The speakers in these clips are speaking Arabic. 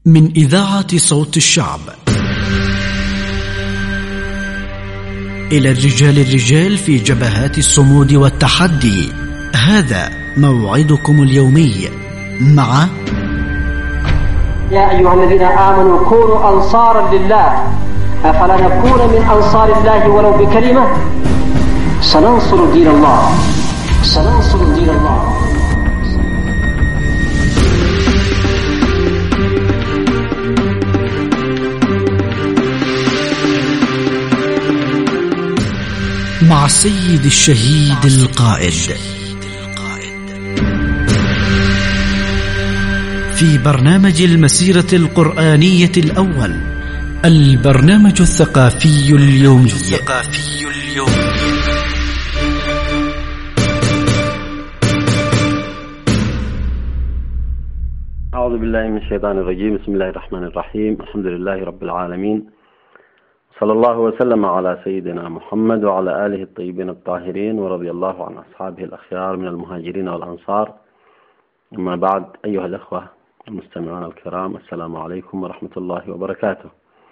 من إذاعة صوت الشعب إلى الرجال في جبهات الصمود والتحدي. هذا موعدكم اليومي مع يا أيها الذين آمنوا كونوا أنصارا لله أفلا نكون من أنصار الله ولو بكلمة سننصر دين الله سننصر دين الله. مع السيد الشهيد القائد في برنامج المسيرة القرآنية الأول، البرنامج الثقافي اليومي. أعوذ بالله من الشيطان الرجيم. بسم الله الرحمن الرحيم. الحمد لله رب العالمين، صلى الله وسلم على سيدنا محمد وعلى آله الطيبين الطاهرين، ورضي الله عن أصحابه الأخيار من المهاجرين والأنصار. أما بعد، أيها الأخوة المستمعون الكرام، السلام عليكم ورحمة الله وبركاته.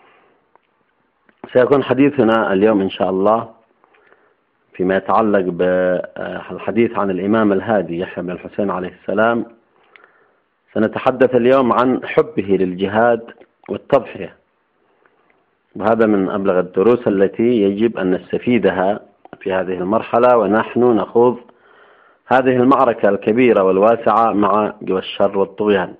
سيكون حديثنا اليوم إن شاء الله فيما يتعلق بالحديث عن الإمام الهادي يحيى بن الحسين عليه السلام. سنتحدث اليوم عن حبه للجهاد والتضحية، وهذا من أبلغ الدروس التي يجب أن نستفيدها في هذه المرحلة ونحن نخوض هذه المعركة الكبيرة والواسعة مع جوى الشر والطغيان.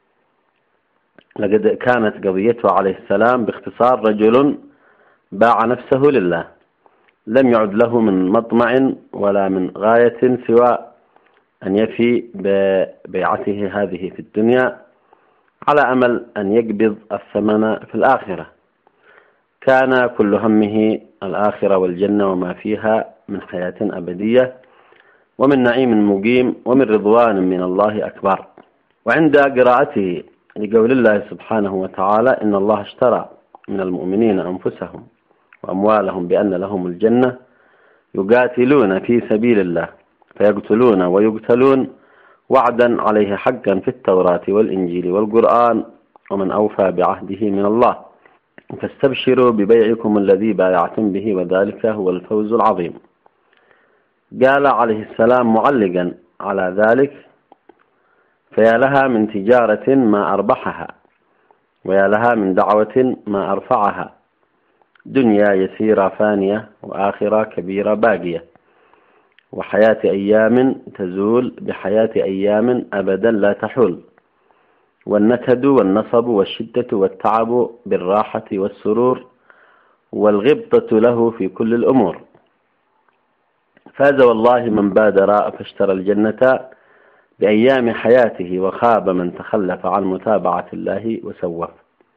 لقد كانت قضيته عليه السلام باختصار رجل باع نفسه لله، لم يعد له من مطمع ولا من غاية سوى أن يفي ببيعته هذه في الدنيا على أمل أن يقبض الثمن في الآخرة. كان كل همه الآخرة والجنة وما فيها من حياة أبدية ومن نعيم مقيم ومن رضوان من الله أكبر. وعند قراءته لقول الله سبحانه وتعالى: إن الله اشترى من المؤمنين أنفسهم وأموالهم بأن لهم الجنة يقاتلون في سبيل الله فيقتلون ويقتلون وعدا عليه حقا في التوراة والإنجيل والقرآن ومن أوفى بعهده من الله فاستبشروا ببيعكم الذي بايعتم به وذلك هو الفوز العظيم. قال عليه السلام معلقا على ذلك: فيا لها من تجارة ما أربحها، ويا لها من دعوة ما أرفعها، دنيا يسيرة فانية وآخرة كبيرة باقية، وحياة أيام تزول بحياة أيام أبدا لا تحول، والنكد والنصب والشدة والتعب بالراحة والسرور والغبطة له في كل الأمور. فاز والله من بادر فاشترى الجنة بأيام حياته، وخاب من تخلف عن متابعة الله وسوف.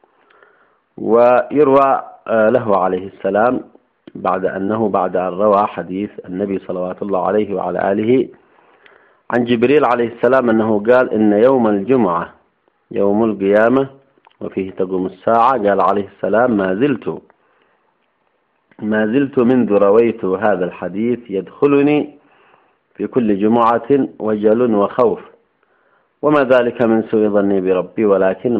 ويروى له عليه السلام بعد أن روى حديث النبي صلوات الله عليه وعلى آله عن جبريل عليه السلام أنه قال: إن يوم الجمعة يوم القيامة وفيه تقوم الساعة. قال عليه السلام: ما زلت منذ رويت هذا الحديث يدخلني في كل جمعة وجل وخوف، وما ذلك من سوء ظني بربي ولكن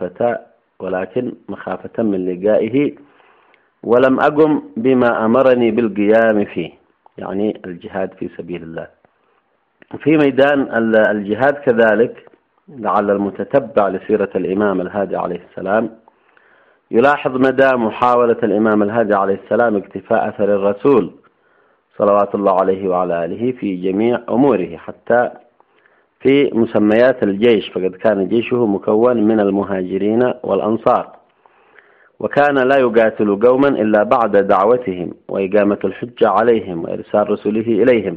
مخافة من لقائه، ولم أقم بما أمرني بالقيام فيه، يعني الجهاد في سبيل الله. في ميدان الجهاد كذلك لعل المتتبع لسيرة الإمام الهادي عليه السلام يلاحظ مدى محاولة الإمام الهادي عليه السلام اقتفاء أثر الرسول صلوات الله عليه وعلى آله في جميع أموره، حتى في مسميات الجيش، فقد كان جيشه مكون من المهاجرين والأنصار، وكان لا يقاتل قوما إلا بعد دعوتهم وإقامة الحجة عليهم وإرسال رسله إليهم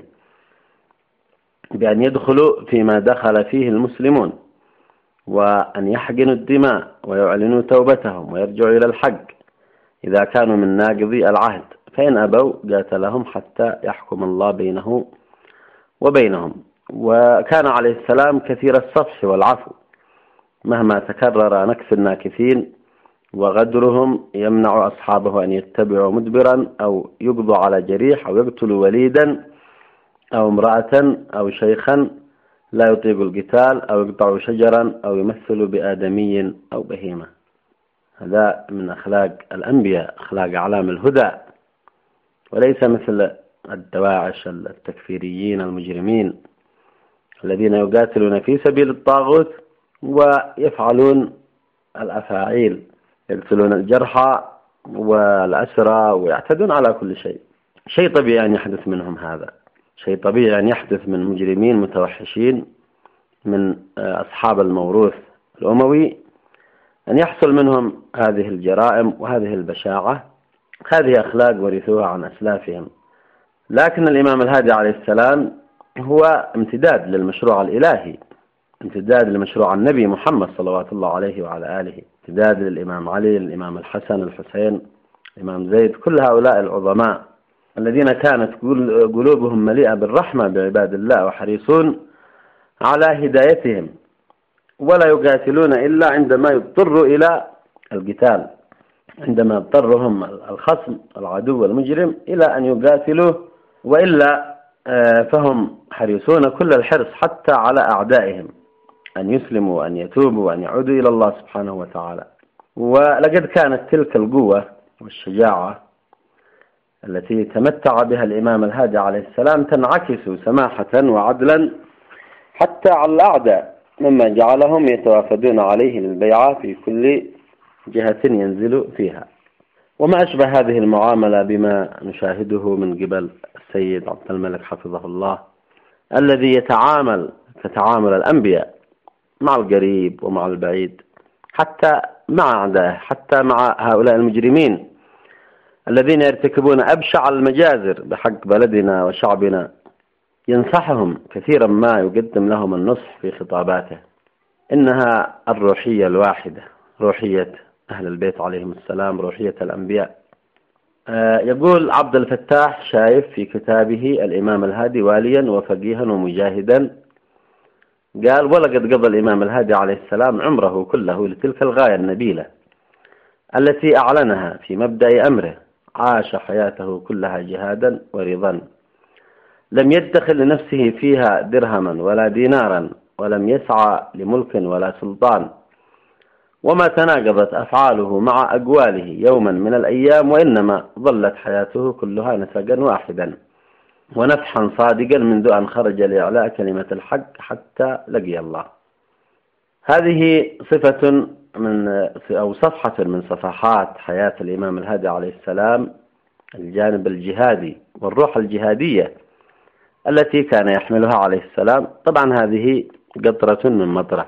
بأن يدخلوا فيما دخل فيه المسلمون، وأن يحقنوا الدماء ويعلنوا توبتهم ويرجعوا إلى الحق إذا كانوا من ناقضي العهد، فإن أبوا قاتلهم حتى يحكم الله بينه وبينهم. وكان عليه السلام كثير الصفح والعفو مهما تكرر نكث الناكثين، وغدرهم يمنع أصحابه أن يتبعوا مدبرا أو يقضوا على جريح أو يقتلوا وليدا أو امرأة أو شيخا لا يطيق القتال أو يقطع شجرا أو يمثل بآدمي أو بهيمة. هذا من أخلاق الأنبياء، أخلاق أعلام الهدى، وليس مثل الدواعش التكفيريين المجرمين الذين يقاتلون في سبيل الطاغوت ويفعلون الأفاعيل، يقتلون الجرحى والأسرى ويعتدون على كل شيء. شيء طبيعي أن يحدث منهم هذا، شيء طبيعي أن يحدث من مجرمين متوحشين من أصحاب الموروث الأموي، أن يحصل منهم هذه الجرائم وهذه البشاعة. هذه أخلاق ورثوها عن أسلافهم. لكن الإمام الهادي عليه السلام هو امتداد للمشروع الإلهي، امتداد لمشروع النبي محمد صلوات الله عليه وعلى آله، امتداد للإمام علي، الإمام الحسن، الحسين، الإمام زيد، كل هؤلاء العظماء الذين كانت قلوبهم مليئة بالرحمة بعباد الله وحريصون على هدايتهم، ولا يقاتلون إلا عندما يضطروا إلى القتال، عندما يضطرهم الخصم العدو المجرم إلى أن يقاتلوه، وإلا فهم حريصون كل الحرص حتى على أعدائهم أن يسلموا وأن يتوبوا وأن يعودوا إلى الله سبحانه وتعالى. ولقد كانت تلك القوة والشجاعة التي تمتع بها الإمام الهادي عليه السلام تنعكس سماحة وعدلا حتى على الأعداء، مما جعلهم يتوافدون عليه للبيعة في كل جهة ينزل فيها. وما أشبه هذه المعاملة بما نشاهده من قبل السيد عبد الملك حفظه الله، الذي يتعامل كتعامل الأنبياء مع القريب ومع البعيد، حتى مع أعدائه، حتى مع هؤلاء المجرمين الذين يرتكبون أبشع المجازر بحق بلدنا وشعبنا، ينصحهم كثيرا ما يقدم لهم النصح في خطاباته. إنها الروحية الواحدة، روحية أهل البيت عليهم السلام، روحية الأنبياء. يقول عبد الفتاح شايف في كتابه الإمام الهادي واليا وفقيها ومجاهدا، قال: ولقد قضى الإمام الهادي عليه السلام عمره كله لتلك الغاية النبيلة التي أعلنها في مبدأ أمره، عاش حياته كلها جهادا ورضا، لم يدخل لنفسه فيها درهما ولا دينارا، ولم يسعى لملك ولا سلطان، وما تناقضت أفعاله مع أقواله يوما من الأيام، وإنما ظلت حياته كلها نسقا واحدا ونفحا صادقا منذ أن خرج لإعلاء كلمة الحق حتى لقي الله. هذه صفة أو صفحة من صفحات حياة الإمام الهادي عليه السلام، الجانب الجهادي والروح الجهادية التي كان يحملها عليه السلام. طبعا هذه قطرة من مطرة،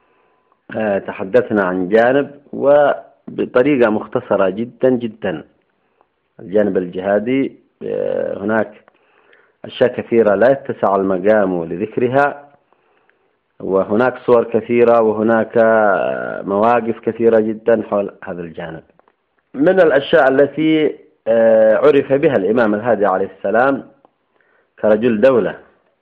تحدثنا عن جانب وبطريقة مختصرة جدا جدا. الجانب الجهادي هناك أشياء كثيرة لا يتسع المقام لذكرها، وهناك صور كثيرة وهناك مواقف كثيرة جدا حول هذا الجانب. من الأشياء التي عرف بها الإمام الهادي عليه السلام كرجل دولة،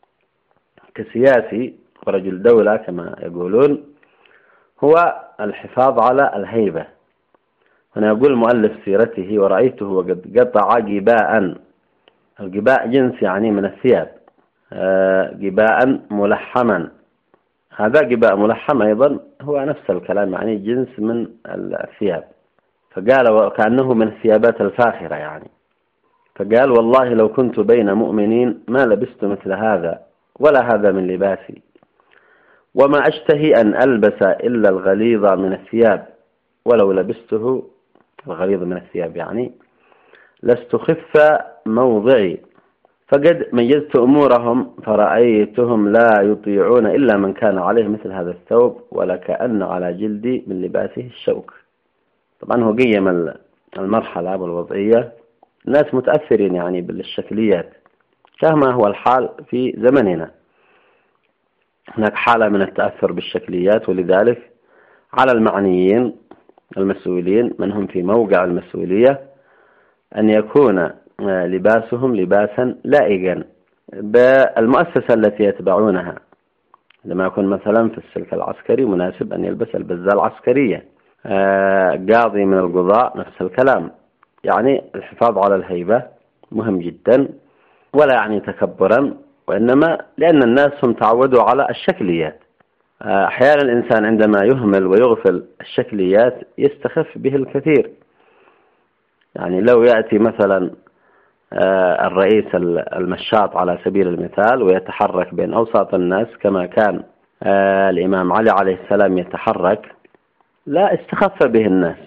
كسياسي ورجل دولة كما يقولون، هو الحفاظ على الهيبة. هنا يقول مؤلف سيرته: ورأيته وقد قطع جباء. الجباء جنس يعني من الثياب، جباء ملحما. هذا جباء ملحم أيضا هو نفس الكلام، يعني جنس من الثياب. فقال وكأنه من الثيابات الفاخرة يعني. فقال: والله لو كنت بين مؤمنين ما لبست مثل هذا ولا هذا من لباسي، وما أشتهي أن ألبس إلا الغليظ من الثياب، ولو لبسته الغليظ من الثياب يعني لاستخف موضعي. فقد ميزت أمورهم فرأيتهم لا يطيعون إلا من كان عليه مثل هذا الثوب، ولكأن على جلدي من لباسه الشوك. طبعا هو قيم المرحلة والوضعية، الناس متأثرين يعني بالشكليات كما هو الحال في زمننا. هناك حالة من التأثر بالشكليات، ولذلك على المعنيين المسؤولين من هم في موقع المسؤولية أن يكون لباسهم لباسا لائقا بالمؤسسة التي يتبعونها. لما يكون مثلا في السلك العسكري مناسب أن يلبس البزة العسكرية، قاضي من القضاء نفس الكلام. يعني الحفاظ على الهيبة مهم جدا، ولا يعني تكبرا وإنما لأن الناس هم تعودوا على الشكليات. أحيانا الإنسان عندما يهمل ويغفل الشكليات يستخف به الكثير. يعني لو يأتي مثلا الرئيس المشاط على سبيل المثال ويتحرك بين أوساط الناس كما كان الإمام علي عليه السلام يتحرك، لا استخف به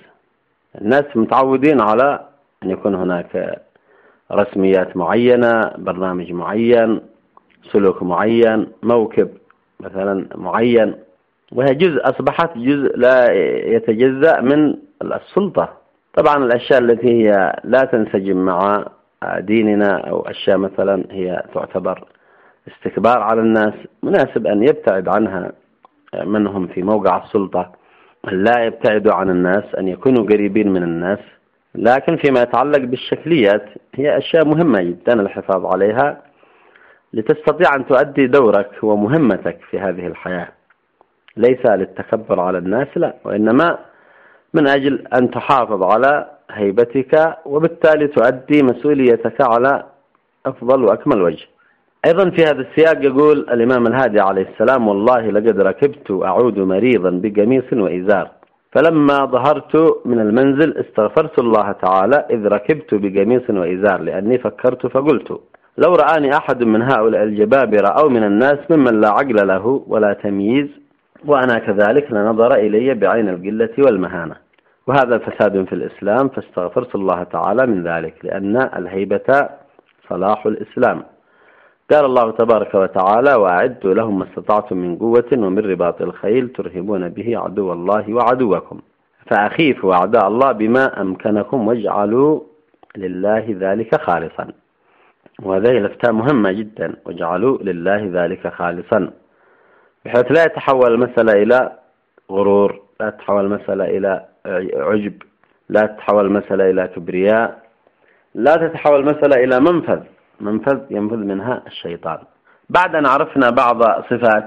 الناس متعودين على أن يكون هناك رسميات معينة، برنامج معين، سلوك معين، موكب مثلا معين، وهي أصبحت جزء لا يتجزأ من السلطة. طبعا الأشياء التي هي لا تنسجم مع ديننا أو أشياء مثلا هي تعتبر استكبار على الناس، مناسب أن يبتعد عنها من هم في موقع السلطة، لا يبتعدوا عن الناس، أن يكونوا قريبين من الناس. لكن فيما يتعلق بالشكليات هي أشياء مهمة جدا الحفاظ عليها لتستطيع أن تؤدي دورك ومهمتك في هذه الحياة، ليس للتكبر على الناس، لا، وإنما من أجل أن تحافظ على هيبتك وبالتالي تؤدي مسؤوليتك على أفضل وأكمل وجه. أيضا في هذا السياق يقول الإمام الهادي عليه السلام: والله لقد ركبت أعود مريضا بقميص وإزار، فلما ظهرت من المنزل استغفرت الله تعالى إذ ركبت بقميص وإزار، لأني فكرت فقلت لو رآني أحد من هؤلاء الجبابرة أو من الناس ممن لا عقل له ولا تمييز وأنا كذلك لنظر إلي بعين القلة والمهانة، وهذا فساد في الإسلام، فاستغفرت الله تعالى من ذلك، لأن الهيبة صلاح الإسلام. قال الله تبارك وتعالى: وأعدوا لهم ما استطعتم من قوة ومن رباط الخيل ترهبون به عدو الله وعدوكم فأخيفوا أعداء الله بما أمكنكم واجعلوا لله ذلك خالصا. وهذه الأفتاء مهمة جدا، واجعلوا لله ذلك خالصا، بحيث لا يتحول المسألة إلى غرور، لا تتحول المسألة إلى عجب، لا تتحول المسألة إلى كبرياء، لا تتحول المسألة إلى منفذ ينفذ منها الشيطان. بعد أن عرفنا بعض صفات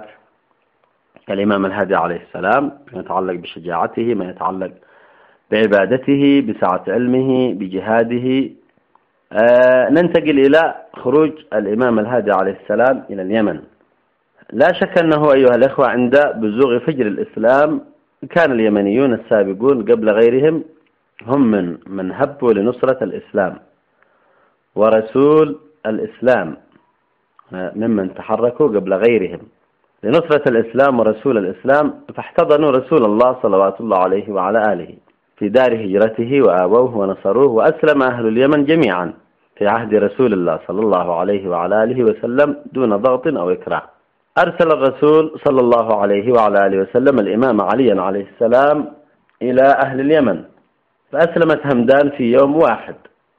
الإمام الهادي عليه السلام ما يتعلق بشجاعته، ما يتعلق بعبادته، بسعة علمه، بجهاده، ننتقل إلى خروج الإمام الهادي عليه السلام إلى اليمن. لا شك أنه أيها الإخوة عند بزوغ فجر الإسلام كان اليمنيون السابقون قبل غيرهم هم من هبوا لنصرة الإسلام ورسول الإسلام، ممن تحركوا قبل غيرهم لنصرة الإسلام ورسول الإسلام، فاحتضنوا رسول الله صلوات الله عليه وعلى آله في دار هجرته وآووه ونصروه، وأسلم أهل اليمن جميعا في عهد رسول الله صلى الله عليه وعلى آله وسلم دون ضغط أو إكراه. أرسل الرسول صلى الله عليه وعلى آله وسلم الإمام علي عليه السلام إلى أهل اليمن، فأسلمت همدان في يوم واحد،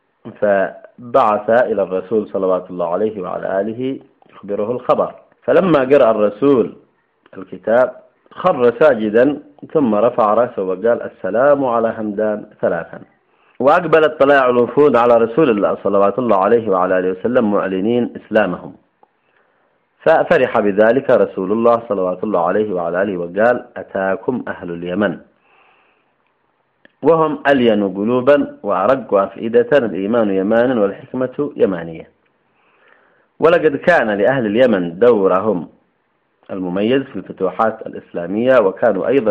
فبعث إلى الرسول صلوات الله عليه وعلى آله يخبره الخبر، فلما قرأ الرسول الكتاب خر ساجدا ثم رفع رأسه وقال: السلام على همدان ثلاثا. وأقبلت طلائع الوفود على رسول الله صلوات الله عليه وعلى آله وسلم معلنين إسلامهم، ففرح بذلك رسول الله صلوات الله عليه وعلى آله وقال: أتاكم أهل اليمن وهم ألين قلوبا وأرق أفئدة، الإيمان يمان والحكمة يمانية. ولقد كان لأهل اليمن دورهم المميز في الفتوحات الإسلامية، وكانوا أيضا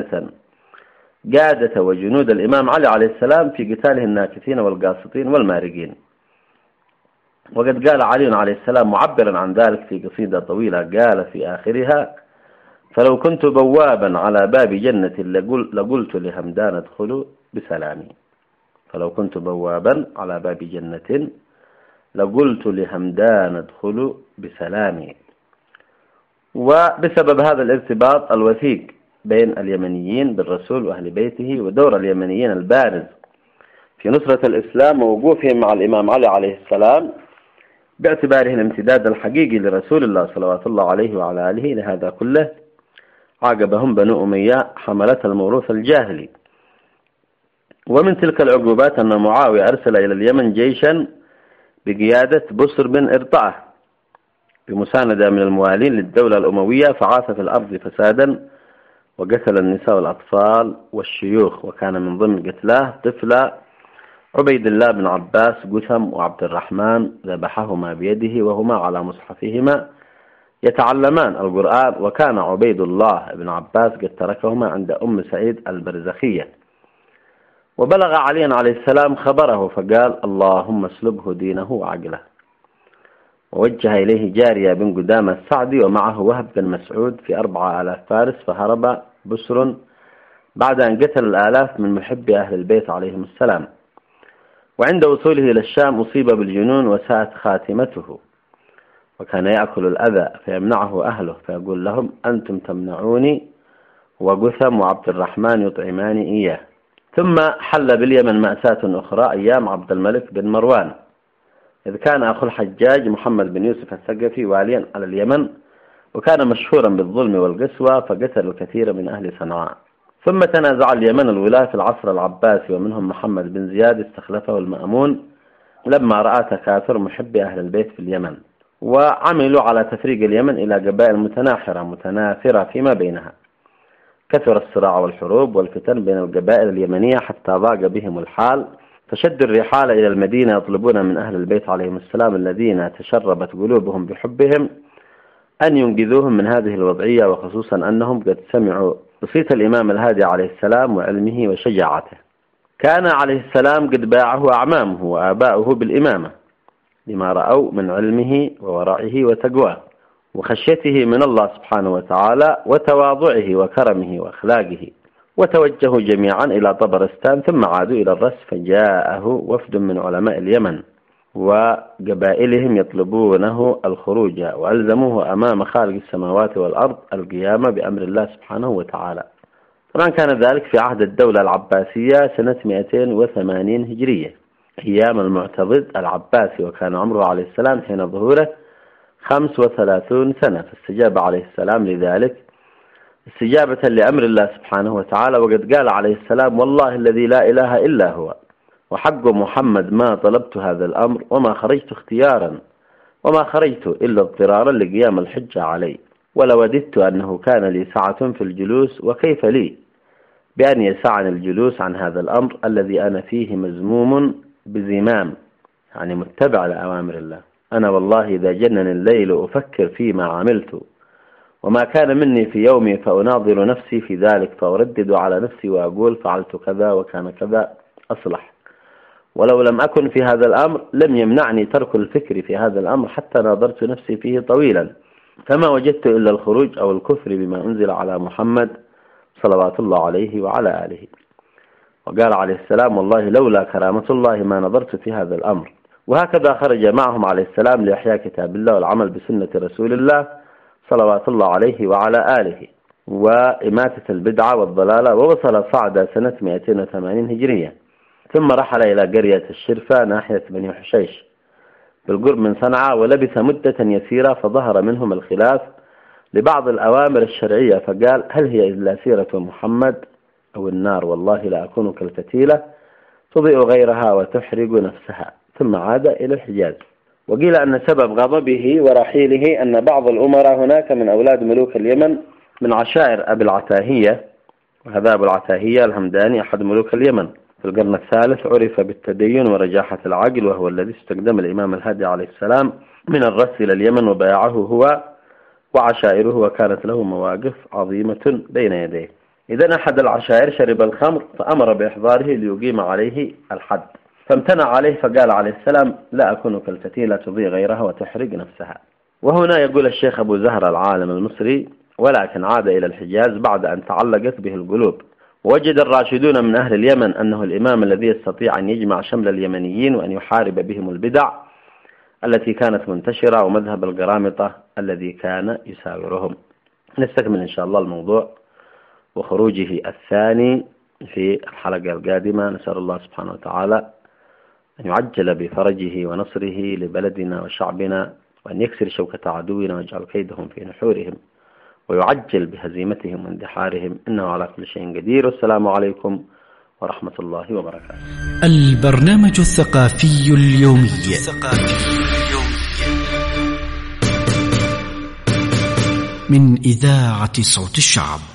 قادة وجنود الإمام علي عليه السلام في قتاله الناكثين والقاسطين والمارقين. وقد قال علي عليه السلام معبرا عن ذلك في قصيدة طويلة، قال في آخرها: فلو كنت بوابا على باب جنة لقلت لهمدان ادخلوا بسلامي. فلو كنت بوابا على باب جنة لقلت لهمدان ادخلوا بسلامي. وبسبب هذا الارتباط الوثيق بين اليمنيين بالرسول وأهل بيته، ودور اليمنيين البارز في نصرة الإسلام ووقوفهم مع الإمام علي عليه السلام باعتباره الامتداد الحقيقي لرسول الله صلوات الله عليه وعلى آله، لهذا كله عاقبهم بنو أمية حملة الموروث الجاهلي. ومن تلك العقوبات أن معاوية أرسل إلى اليمن جيشا بقيادة بصر بن إرطاة بمساندة من الموالين للدولة الأموية، فعاث في الأرض فسادا وقتل النساء والأطفال والشيوخ، وكان من ضمن قتلاه طفلة عبيد الله بن عباس جثم وعبد الرحمن ذبحهما بيده وهما على مصحفهما يتعلمان القرآن، وكان عبيد الله بن عباس قد تركهما عند أم سعيد البرزخية. وبلغ علي عليه السلام خبره فقال: اللهم اسلبه دينه وعقله. ووجه إليه جارية بن قدامة السعدي ومعه وهب بن مسعود في 4000 فارس، فهرب بسر بعد أن قتل الآلاف من محبي أهل البيت عليهم السلام. وعند وصوله إلى الشام أصيب بالجنون وساءت خاتمته، وكان يأكل الأذى فيمنعه أهله فيقول لهم: أنتم تمنعوني وقثم وعبد الرحمن يطعماني إياه. ثم حل باليمن مأساة أخرى أيام عبد الملك بن مروان، إذ كان أخو الحجاج محمد بن يوسف الثقفي واليا على اليمن، وكان مشهورا بالظلم والقسوة، فقتل الكثير من أهل صنعاء. ثم تنازع اليمن الولاة في العصر العباسي، ومنهم محمد بن زياد استخلفه المأمون لما رأى تكاثر محبي أهل البيت في اليمن، وعملوا على تفريق اليمن إلى قبائل متنافرة فيما بينها. كثر الصراع والحروب والفتن بين القبائل اليمنية حتى ضاق بهم الحال، فشدوا الرحال إلى المدينة يطلبون من أهل البيت عليهم السلام الذين تشربت قلوبهم بحبهم أن ينقذوهم من هذه الوضعية، وخصوصا أنهم قد سمعوا بصيت الإمام الهادي عليه السلام وعلمه وشجاعته. كان عليه السلام قد باعه أعمامه وآباؤه بالإمامة لما رأوا من علمه وورعه وتقواه وخشيته من الله سبحانه وتعالى وتواضعه وكرمه وأخلاقه، وتوجهوا جميعا إلى طبرستان ثم عادوا إلى الرس، فجاءه وفد من علماء اليمن وقبائلهم يطلبونه الخروج، وألزموه أمام خالق السماوات والأرض القيام بأمر الله سبحانه وتعالى. طبعا كان ذلك في عهد الدولة العباسية سنة 280 هجرية أيام المعتضد العباسي، وكان عمره عليه السلام حين ظهوره 35 سنة، فاستجاب عليه السلام لذلك استجابة لأمر الله سبحانه وتعالى. وقد قال عليه السلام: والله الذي لا إله إلا هو وحق محمد ما طلبت هذا الأمر وما خرجت اختيارا وما خرجت إلا اضطرارا لقيام الحجة علي، ولوددت أنه كان لي سعة في الجلوس، وكيف لي بأن يسعني الجلوس عن هذا الأمر الذي أنا فيه مزموم بزمام، يعني متبع لأوامر الله. أنا والله إذا جنني الليل أفكر فيما عملت وما كان مني في يومي، فأناظر نفسي في ذلك فأردد على نفسي وأقول فعلت كذا وكان كذا أصلح، ولو لم أكن في هذا الأمر لم يمنعني ترك الفكر في هذا الأمر حتى ناظرت نفسي فيه طويلا، فما وجدت إلا الخروج أو الكفر بما أنزل على محمد صلوات الله عليه وعلى آله. وقال عليه السلام: والله لولا كرامة الله ما نظرت في هذا الأمر. وهكذا خرج معهم عليه السلام لإحياء كتاب الله والعمل بسنة رسول الله صلوات الله عليه وعلى آله وإماتة البدعة والضلالة، ووصل صعد سنة 280 هجرية، ثم رحل إلى قرية الشرفة ناحية بني حشيش بالقرب من صنعاء، ولبث مدة يسيرة، فظهر منهم الخلاف لبعض الأوامر الشرعية، فقال: هل هي إلا سيرة محمد أو النار؟ والله لا أكون كالفتيلة تضيء غيرها وتحرق نفسها. ثم عاد إلى الحجاز. وقيل أن سبب غضبه ورحيله أن بعض الأمراء هناك من أولاد ملوك اليمن من عشائر أبي العتاهية، وهذا أبو العتاهية الهمداني أحد ملوك اليمن في القرن الثالث، عرف بالتدين ورجاحة العقل، وهو الذي استخدم الإمام الهادي عليه السلام من الرس إلى اليمن وبايعه هو وعشائره، وكانت له مواقف عظيمة بين يديه. إذن أحد العشائر شرب الخمر فأمر بإحضاره ليقيم عليه الحد، فامتنع عليه، فقال عليه السلام: لا أكون كالفتيلة تضيء غيرها وتحرق نفسها. وهنا يقول الشيخ أبو زهر العالم المصري: ولكن عاد إلى الحجاز بعد أن تعلقت به القلوب، ووجد الراشدون من أهل اليمن أنه الإمام الذي يستطيع أن يجمع شمل اليمنيين وأن يحارب بهم البدع التي كانت منتشرة ومذهب القرامطة الذي كان يساورهم. نستكمل إن شاء الله الموضوع وخروجه الثاني في الحلقة القادمة. نسأل الله سبحانه وتعالى أن يعجل بفرجه ونصره لبلدنا وشعبنا، وأن يكسر شوكة عدونا ويجعل كيدهم في نحورهم، ويعجل بهزيمتهم واندحارهم، إنه على كل شيء قدير. والسلام عليكم ورحمة الله وبركاته. البرنامج الثقافي اليومي من إذاعة صوت الشعب.